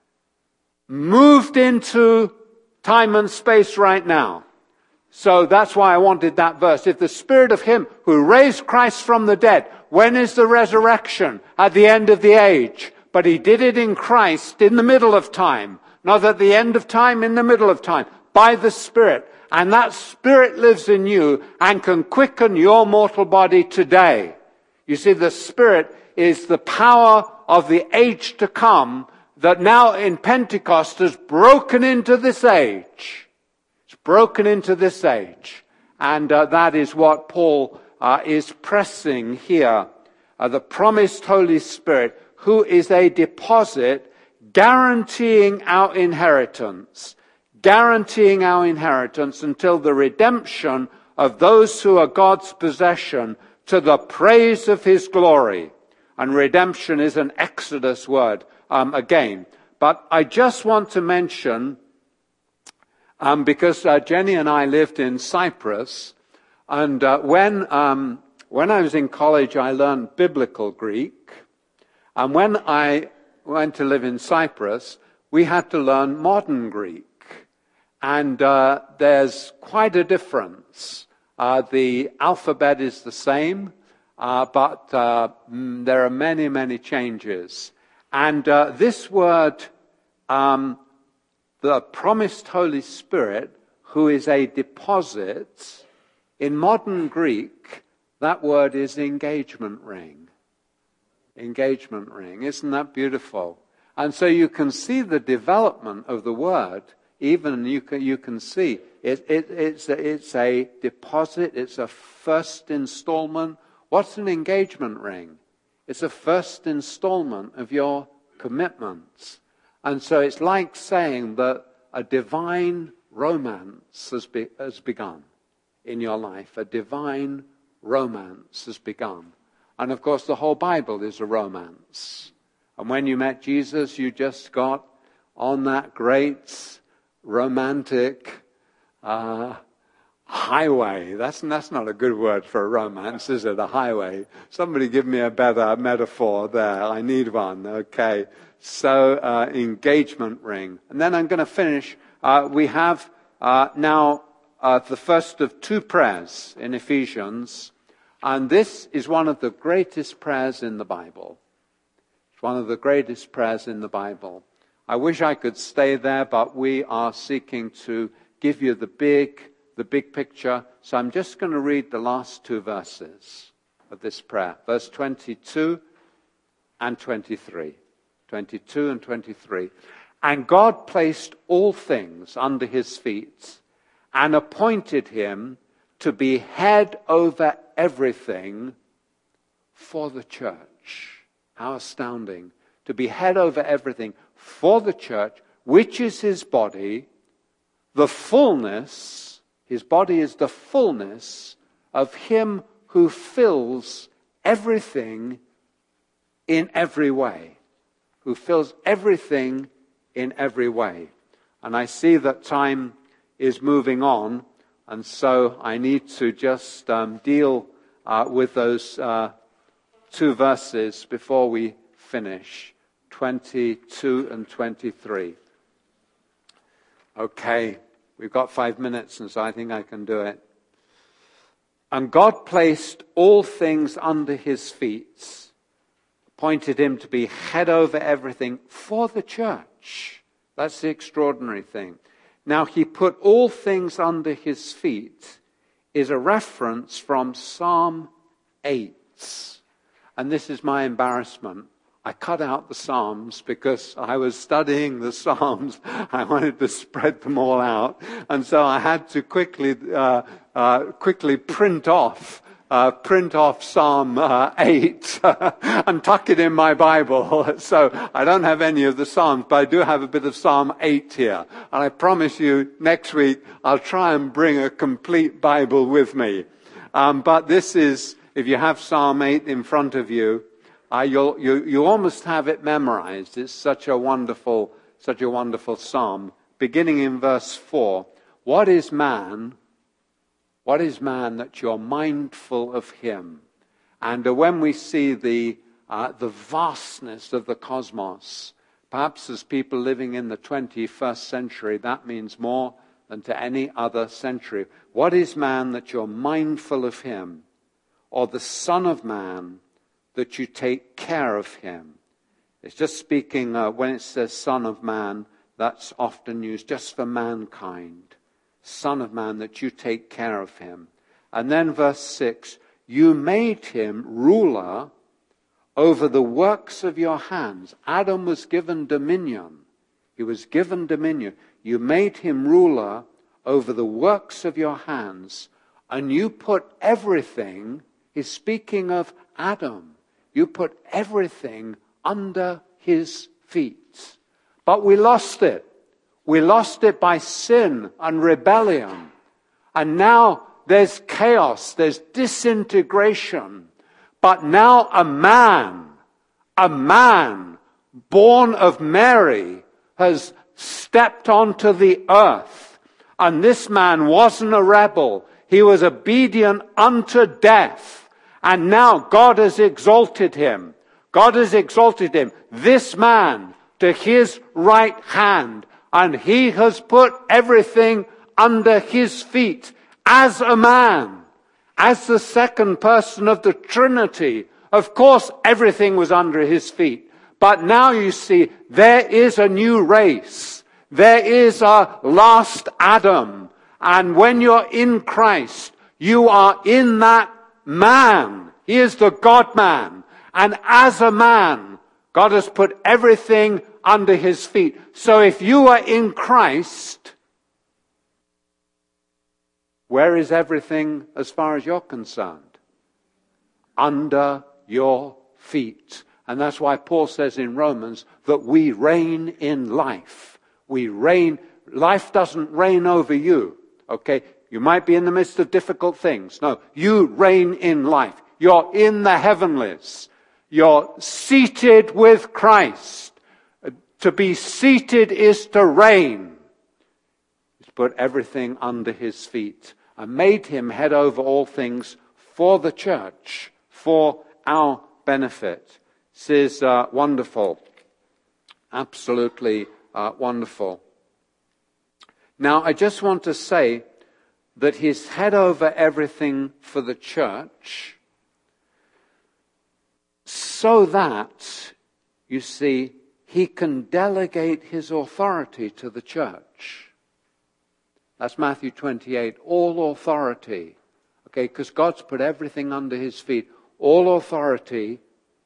moved into time and space right now. So that's why I wanted that verse. If the Spirit of Him who raised Christ from the dead, when is the resurrection? At the end of the age. But He did it in Christ in the middle of time. Not at the end of time, in the middle of time. By the Spirit. And that Spirit lives in you and can quicken your mortal body today. You see, the Spirit is the power of the age to come that now in Pentecost has broken into this age. It's broken into this age. And that is what Paul is pressing here. The promised Holy Spirit, who is a deposit guaranteeing our inheritance. Guaranteeing our inheritance until the redemption of those who are God's possession to the praise of His glory. And redemption is an Exodus word again. But I just want to mention, because Jenny and I lived in Cyprus, and when I was in college I learned biblical Greek, and when I went to live in Cyprus we had to learn modern Greek. And there's quite a difference. The alphabet is the same, but there are many, many changes. And this word, the promised Holy Spirit, who is a deposit, In modern Greek, that word is engagement ring. Engagement ring. Isn't that beautiful? And so you can see the development of the word. Even you can see it's a deposit. It's a first installment. What's an engagement ring? It's a first installment of your commitments. And so it's like saying that a divine romance has begun in your life. A divine romance has begun. And of course the whole Bible is a romance. And when you met Jesus, you just got on that great romantic highway. That's not a good word for a romance, is it? A highway. Somebody give me a better metaphor there. I need one. Okay. So, engagement ring. And then I'm going to finish. We have now the first of two prayers in Ephesians. And this is one of the greatest prayers in the Bible. It's one of the greatest prayers in the Bible. I wish I could stay there, but we are seeking to give you the big picture. So I'm just going to read the last two verses of this prayer. Verse 22 and 23. 22 and 23. And God placed all things under his feet and appointed him to be head over everything for the church. How astounding. To be head over everything for the church, which is his body, the fullness, his body is the fullness of him who fills everything in every way. Who fills everything in every way. And I see that time is moving on, and so I need to just deal with those two verses before we finish. 22 and 23. Okay, we've got 5 minutes, and so I think I can do it. And God placed all things under his feet, appointed him to be head over everything for the church. That's the extraordinary thing. Now, he put all things under his feet is a reference from Psalm 8. And this is my embarrassment. I cut out the Psalms because I was studying the Psalms. I wanted to spread them all out. And so I had to quickly print off Psalm 8 and tuck it in my Bible. So I don't have any of the Psalms, but I do have a bit of Psalm 8 here. And I promise you next week I'll try and bring a complete Bible with me. But this is, if you have Psalm 8 in front of you, you almost have it memorized. It's such a wonderful psalm. Beginning in verse 4. What is man that you're mindful of him? And when we see the vastness of the cosmos, perhaps as people living in the 21st century, that means more than to any other century. What is man that you're mindful of him? Or the Son of Man that you take care of him? It's just speaking, when it says Son of Man, that's often used just for mankind. Son of Man, that you take care of him. And then verse 6, you made him ruler over the works of your hands. Adam was given dominion. He was given dominion. You made him ruler over the works of your hands. And you put everything, he's speaking of Adam, you put everything under his feet. But we lost it. We lost it by sin and rebellion. And now there's chaos, there's disintegration. But now a man born of Mary has stepped onto the earth. And this man wasn't a rebel. He was obedient unto death. And now God has exalted him. God has exalted him, this man, to his right hand. And he has put everything under his feet as a man, as the second person of the Trinity. Of course, everything was under his feet. But now you see, there is a new race. There is a last Adam. And when you're in Christ, You are in that man. He is the God-man. And as a man, God has put everything under his feet. So if you are in Christ, where is everything as far as you're concerned? Under your feet. And that's why Paul says in Romans that we reign in life. We reign. Life doesn't reign over you. Okay? You might be in the midst of difficult things. No, you reign in life. You're in the heavenlies. You're seated with Christ. To be seated is to reign. He's put everything under his feet and made him head over all things for the church, for our benefit. This is wonderful. Absolutely wonderful. Now, I just want to say that he's head over everything for the church so that, you see, he can delegate his authority to the church. That's Matthew 28. All authority. Okay, because God's put everything under his feet. All authority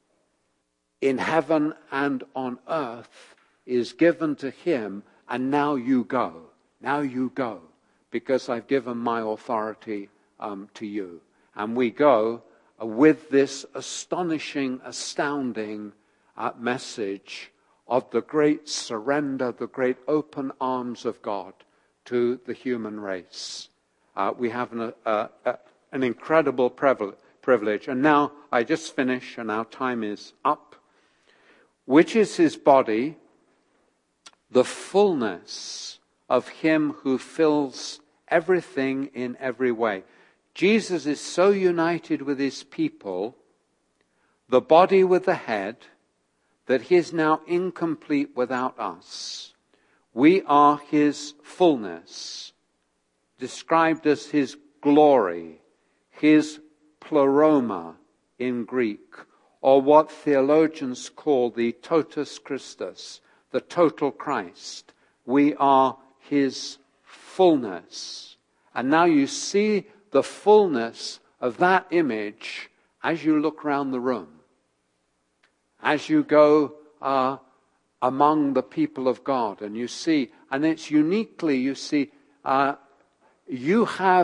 in heaven and on earth is given to him, and now you go. Now you go, because I've given my authority to you. And we go with this astonishing, astounding message of the great surrender, the great open arms of God to the human race. We have an incredible privilege. And now I just finish, and our time is up. Which is his body, the fullness of him who fills everything in every way. Jesus is so united with his people, the body with the head, that he is now incomplete without us. We are his fullness, described as his glory, his pleroma in Greek, or what theologians call the totus Christus, the total Christ. We are his fullness. And now you see the fullness of that image as you look around the room. As you go among the people of God, and you see, and it's uniquely, you see, you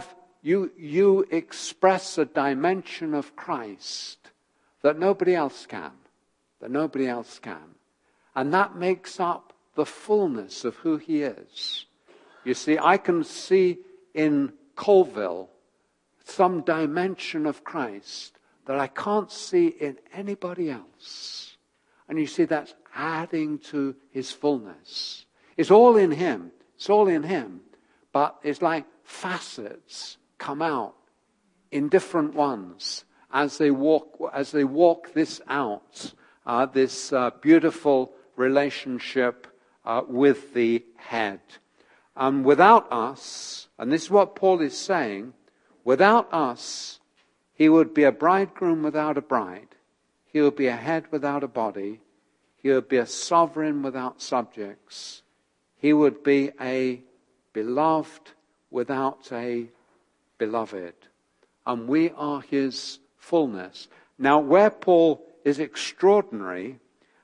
express a dimension of Christ that nobody else can. That nobody else can. And that makes up the fullness of who he is. You see, I can see in Colville some dimension of Christ that I can't see in anybody else. And you see, that's adding to his fullness. It's all in him. It's all in him. But it's like facets come out in different ones as they walk this out, this beautiful relationship with the head. And without us, and this is what Paul is saying, without us, he would be a bridegroom without a bride. He would be a head without a body. He would be a sovereign without subjects. He would be a beloved without a beloved. And we are his fullness. Now, where Paul is extraordinary,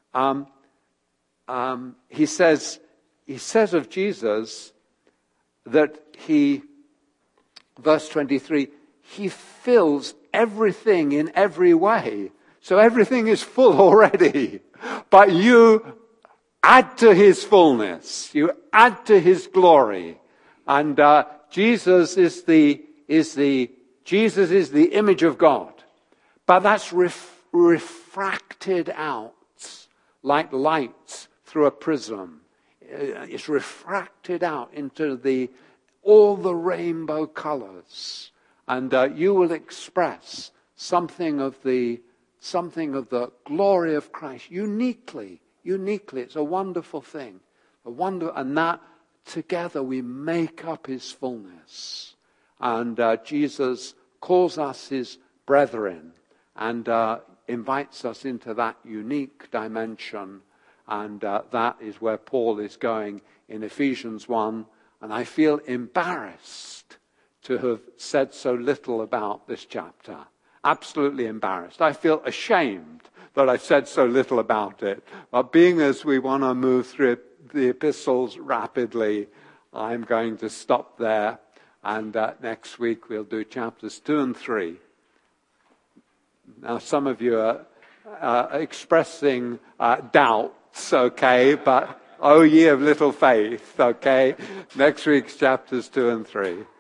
he says of Jesus that verse 23, he fills everything in every way. So everything is full already. But you add to his fullness. You add to his glory. And Jesus is the image of God. But that's refracted out like light through a prism. It's refracted out into all the rainbow colors. And you will express something of the glory of Christ uniquely. It's a wonderful thing. And that together we make up his fullness. And Jesus calls us his brethren and invites us into that unique dimension. And that is where Paul is going in Ephesians 1. And I feel embarrassed to have said so little about this chapter. Absolutely embarrassed. I feel ashamed that I've said so little about it. But being as we want to move through the epistles rapidly, I'm going to stop there. And next week we'll do chapters 2 and 3. Now some of you are expressing doubts, okay? But, oh ye of little faith, okay? Next week's chapters 2 and 3.